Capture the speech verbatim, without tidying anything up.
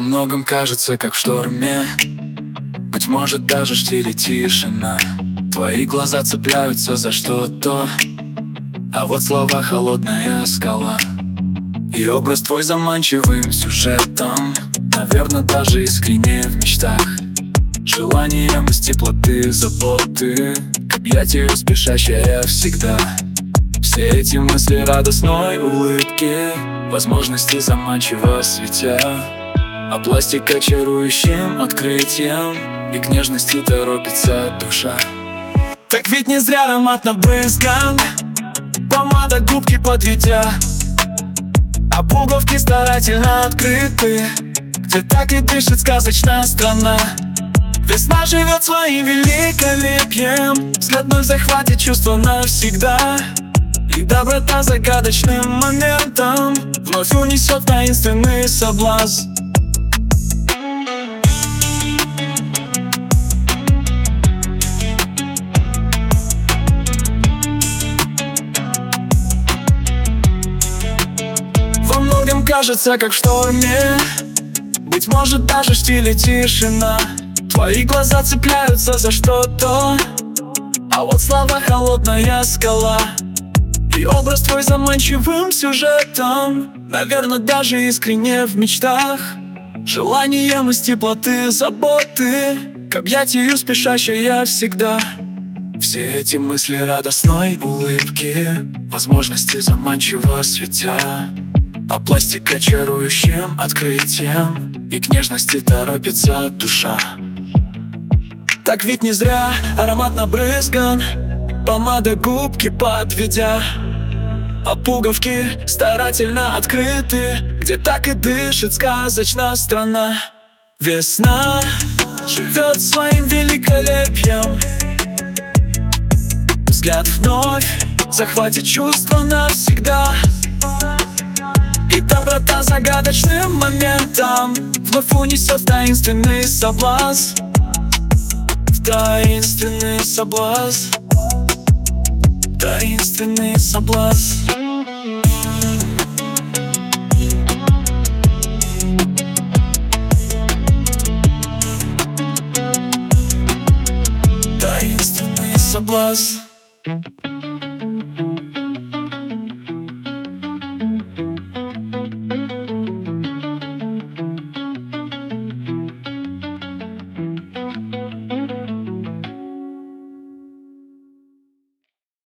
многом кажется, как в шторме. Быть может, даже штиль и тишина. Твои глаза цепляются за что-то, а вот слова — холодная скала. И образ твой заманчивым сюжетом, наверное, даже искренне в мечтах. Желанием из теплоты, заботы, к объятию спешащая всегда. Все эти мысли радостной улыбки, возможности заманчиво светя, а пластика чарующим открытием, и к нежности торопится душа. Так ведь не зря аромат набрызган, помада губки подведя, а пуговки старательно открыты, где так и дышит сказочная страна. Весна живет своим великолепием, взгляд вновь захватит чувство навсегда, и доброта загадочным моментом вновь унесет таинственный соблазн. Во многом кажется, как в шторме, быть может, даже штиль и тишина. Твои глаза цепляются за что-то, а вот слова — холодная скала. И образ твой заманчивым сюжетом, наверное, даже искренне в мечтах. Желанием из теплоты, заботы, к объятию спешащая всегда. Все эти мысли радостной улыбки, возможности заманчиво светя, а пластика чарующим открытием, и к нежности торопится душа. Так ведь не зря аромат набрызган, помада губки подведя, а пуговки старательно открыты, где так и дышит сказочная страна. Весна живет своим великолепием, взгляд вновь захватит чувство навсегда, и доброта загадочным моментом вновь унесет таинственный соблазн. Таинственный соблазн, таинственный соблазн. Таинственный соблазн.